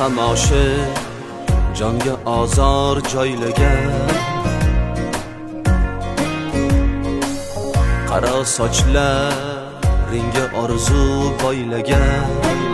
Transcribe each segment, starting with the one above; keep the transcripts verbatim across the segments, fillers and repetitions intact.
xamoshi jonga azor joylagan qaro sochlaringga orzu boylagan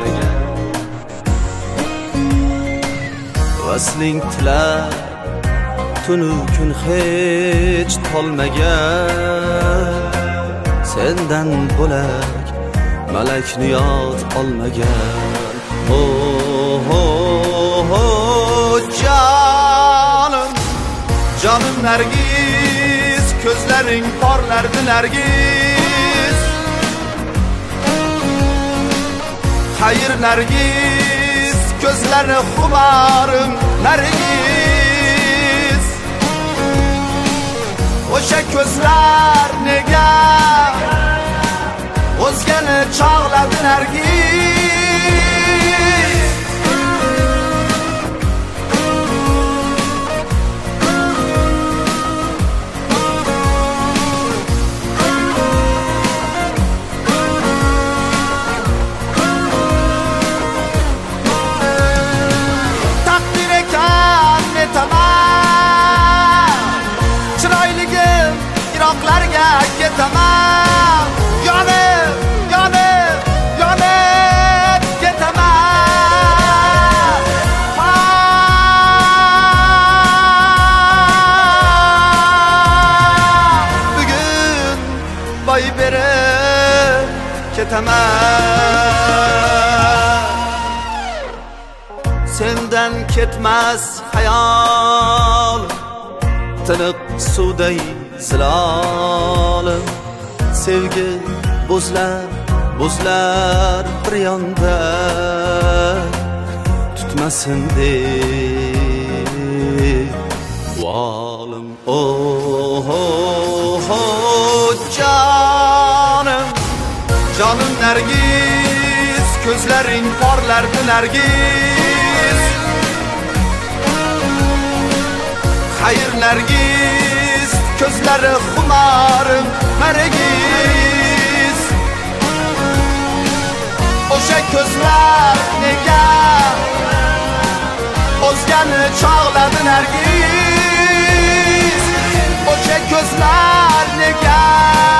vasling tilar tunu kun hech tolmagan sendan bo'lak malakni yod olmagan. Oh, oh, oh, canım, canım Nergiz, gözlerin parlardı Nergiz. Hayır Nergiz, gözleri xumarım Nergiz. O'sha ko'zlar nega o'zgani chog'ladi Nergiz. Takdir ekan netaman, chiroyligim yiroqlarga ketaman. Yonib, yonib, yonib ketaman. Bugun boy berib ketaman. Sendan ketmas hayol, tiniq suvday zilolim. Sevgi buzlar, buzlar bir yonda tutmasin deb volim. Oh, oh, oh, canım, canım Nergiz, gözlerin parlardı Nergiz. Hayır Nergiz, gözleri xumarım Nergiz. O'sha ko'zlar nega o'zgani chog'ladi Nergiz. O'sha ko'zlar nega